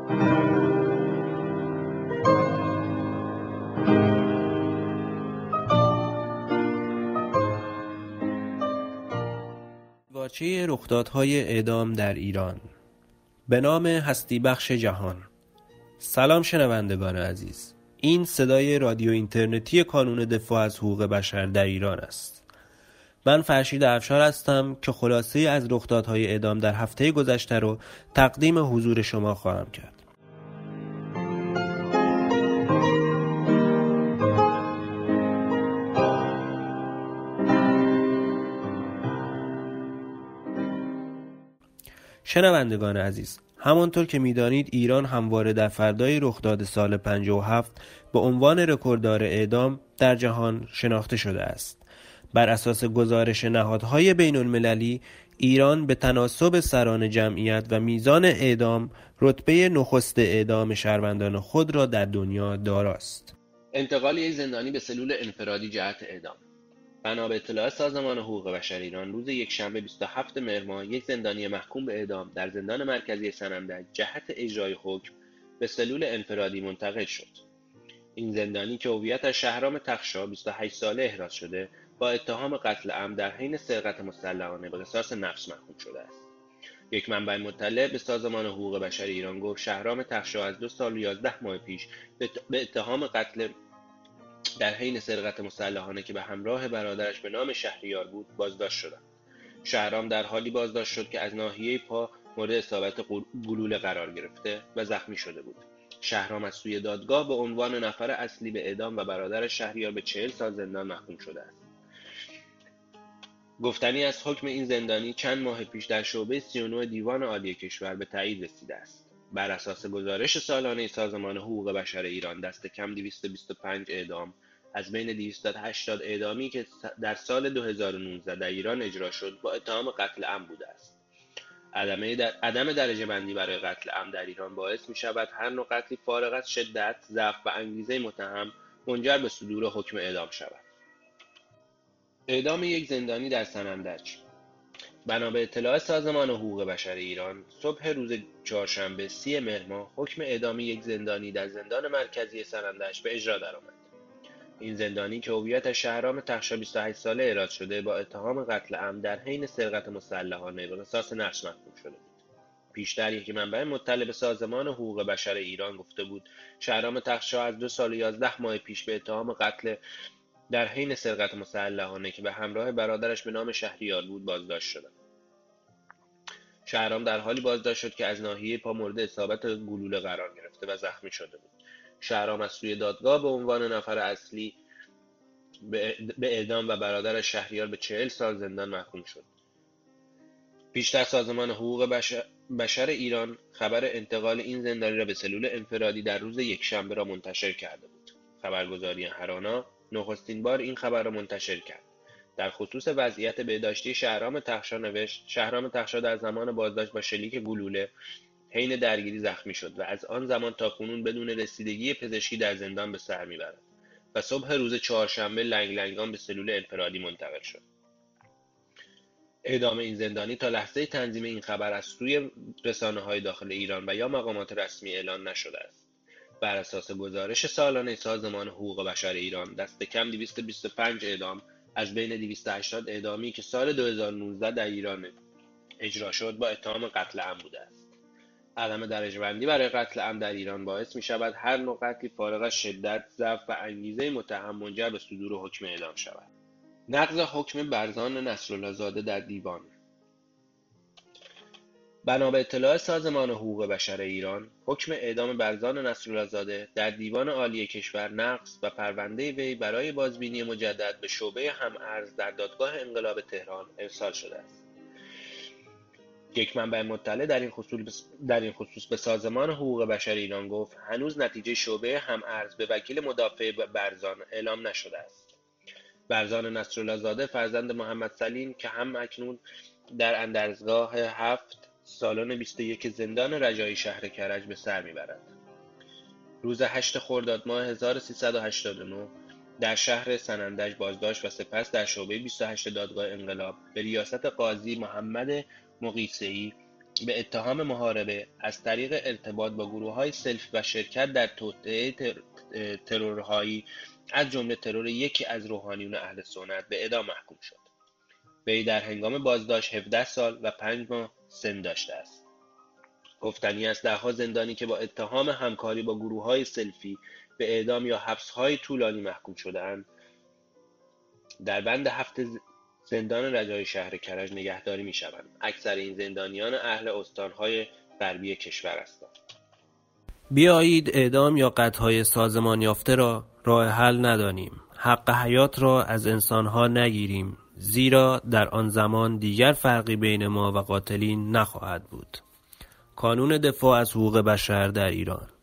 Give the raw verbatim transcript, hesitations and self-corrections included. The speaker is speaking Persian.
دیباچه رخدادهای اعدام در ایران به نام هستی بخش جهان. سلام شنوندگان عزیز، این صدای رادیو اینترنتی کانون دفاع از حقوق بشر در ایران است. من فرشید افشار هستم که خلاصه از رخدادهای اعدام در هفته گذشته رو تقدیم حضور شما خواهم کرد. شنوندگان عزیز، همانطور که می‌دانید ایران همواره در فردای رخداد سال پنجاه و هفت به عنوان رکورددار اعدام در جهان شناخته شده است. بر اساس گزارش نهادهای بین‌المللی، ایران به تناسب سران جمعیت و میزان اعدام رتبه نخست اعدام شهروندان خود را در دنیا داراست. انتقال یک زندانی به سلول انفرادی جهت اعدام. بنا به اطلاع سازمان حقوق بشر ایران، روز یکشنبه بیست و هفتم مهر ماه یک زندانی محکوم به اعدام در زندان مرکزی سنندج جهت اجرای حکم به سلول انفرادی منتقل شد. این زندانی که هویتش شهرام تخشا بیست و هشت ساله احراز شده، با اتهام قتل عمد در حین سرقت مسلحانه به قصاص نفس محکوم شده است. یک منبع مطلع به سازمان حقوق بشر ایران گفت شهرام تخشا از دو سال و یازده ماه پیش به اتهام قتل در حین سرقت مسلحانه که به همراه برادرش به نام شهریار بود بازداشت شدند. شهرام در حالی بازداشت شد که از ناحیه پا مورد اصابت گلوله قرار گرفته و زخمی شده بود. شهرام از سوی دادگاه به عنوان نفر اصلی به اعدام و برادرش شهریار به چهل سال زندان محکوم شده است. گفتنی از حکم این زندانی چند ماه پیش در شعبه سی و نه دیوان عالی کشور به تایید رسیده است. بر اساس گزارش سالانه سازمان حقوق بشر ایران، دست کم دویست و بیست و پنج اعدام از بین دویست و هشتاد اعدامی که در سال دو هزار و نوزده در ایران اجرا شد با اتهام قتل عمد بوده است. عدم در... عدم درجه بندی برای قتل عمد در ایران باعث می شود هر نوع قتلی فارغ از شدت، ضعف و انگیزه متهم منجر به صدور حکم اعدام شود. اعدام یک زندانی در سنندج. بنا به اطلاع سازمان حقوق بشر ایران، صبح روز چهارشنبه سی مهر ماه حکم اعدام یک زندانی در زندان مرکزی سنندج به اجرا درآمد. این زندانی که هویتش شهرام تخشا بیست و هشت ساله احراز شده، با اتهام قتل عمد در حین سرقت مسلحانه به قصاص نفس محکوم شده بود. پیشتر یک منبع مطلع به سازمان حقوق بشر ایران گفته بود شهرام تخشا از دو سال و یازده ماه پیش به اتهام قتل در حین سرقت مسلحانه که به همراه برادرش به نام شهریار بود بازداشت شد. شهرام در حالی بازداشت شد که از ناحیه پا مورد اصابت گلوله قرار گرفته و زخمی شده بود. شهرام از سوی دادگاه به عنوان نفر اصلی به اعدام و برادرش شهریار به چهل سال زندان محکوم شد. پیشتر سازمان حقوق بشر, بشر ایران خبر انتقال این زندانی را به سلول انفرادی در روز یکشنبه را منتشر کرده بود. خبرگزاری هرانا نخستین بار این خبر را منتشر کرد. در خصوص وضعیت بهداشتی شهرام تخشا نوشت شهرام تخشا در زمان بازداشت با شلیک گلوله حین درگیری زخمی شد و از آن زمان تا کنون بدون رسیدگی پزشکی در زندان به سر میبرد و صبح روز چهارشنبه لنگ لنگان به سلول انفرادی منتقل شد. اعدام این زندانی تا لحظه تنظیم این خبر از سوی رسانه‌های داخل ایران و یا مقامات رسمی اعلان نشده است. بر اساس گزارش سالانه سازمان حقوق بشر ایران، دست کم دویست و بیست و پنج اعدام از بین دویست و هشتاد اعدامی که سال دو هزار و نوزده در ایران اجرا شد با اتهام قتل عمد بوده است. عدم درجه بندی برای قتل عمد در ایران باعث می شود هر نوع قتلی فارغ از شدت، ضعف و انگیزه متهم منجر به صدور حکم اعدام شود. نقض حکم برزان نصرالله زاده در دیوان. بنا به اطلاع سازمان حقوق بشر ایران، حکم اعدام برزان نصرالله زاده در دیوان عالی کشور نقض و پرونده وی برای بازبینی مجدد به شعبه هم‌ارز در دادگاه انقلاب تهران ارسال شده است. یک منبع مطلع در این خصوص در این خصوص به سازمان حقوق بشر ایران گفت هنوز نتیجه شعبه هم‌ارز به وکیل مدافع برزان اعلام نشده است. برزان نصرالله زاده فرزند محمد سلیم که هم اکنون در اندرزگاه هفت سالن بیست و یک زندان رجایی شهر کرج به سر میبرد. روز هشت خرداد ماه هزار و سیصد و هشتاد و نه در شهر سنندج بازداشت و سپس در شعبه بیست و هشت دادگاه انقلاب به ریاست قاضی محمد مقیسه‌ای به اتهام محاربه از طریق ارتباط با گروه‌های سلفی و شرکت در توطئه تر... ترورهایی از جمله ترور یکی از روحانیون اهل سنت به اعدام محکوم شد. وی در هنگام بازداشت هفده سال و پنج ماه سن داشته است. گفتنی است ده‌ها زندانی که با اتهام همکاری با گروه‌های سلفی به اعدام یا حبس‌های طولانی محکوم شده‌اند در بند هفت زندان رجای شهر کرج نگهداری می‌شوند. اکثر این زندانیان اهل استان‌های غربی کشور هستند. بیایید اعدام یا قطع‌های سازمان یافته را راه حل ندانیم. حق حیات را از انسان‌ها نگیریم، زیرا در آن زمان دیگر فرقی بین ما و قاتلین نخواهد بود. کانون دفاع از حقوق بشر در ایران.